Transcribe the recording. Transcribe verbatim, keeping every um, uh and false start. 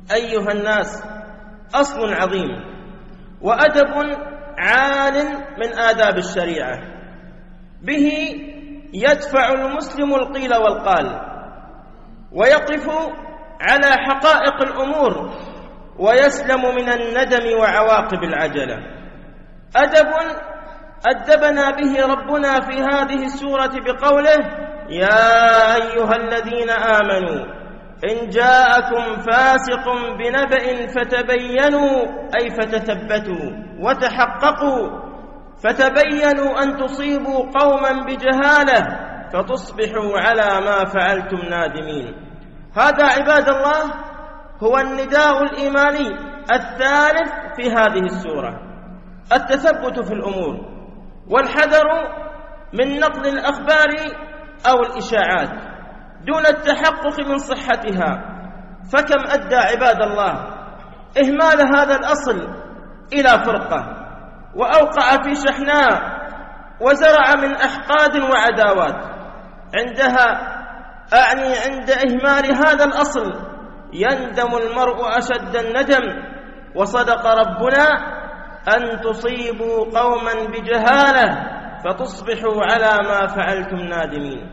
أيها الناس أصل عظيم وأدب عال من آداب الشريعة، به يدفع المسلم القيل والقال ويقف على حقائق الأمور ويسلم من الندم وعواقب العجلة. أدب أدبنا به ربنا في هذه السورة بقوله: يا أيها الذين آمنوا إن جاءكم فاسق بنبأ فتبينوا، أي فتثبتوا وتحققوا، فتبينوا أن تصيبوا قوما بجهالة فتصبحوا على ما فعلتم نادمين. هذا عباد الله هو النداء الإيماني الثالث في هذه السورة: التثبت في الأمور والحذر من نقل الأخبار أو الإشاعات دون التحقق من صحتها. فكم أدى عباد الله إهمال هذا الأصل إلى فرقة، وأوقع في شحناء، وزرع من أحقاد وعداوات. عندها أعني عند إهمال هذا الأصل يندم المرء أشد الندم. وصدق ربنا: أن تصيبوا قوما بجهالة فتصبحوا على ما فعلتم نادمين.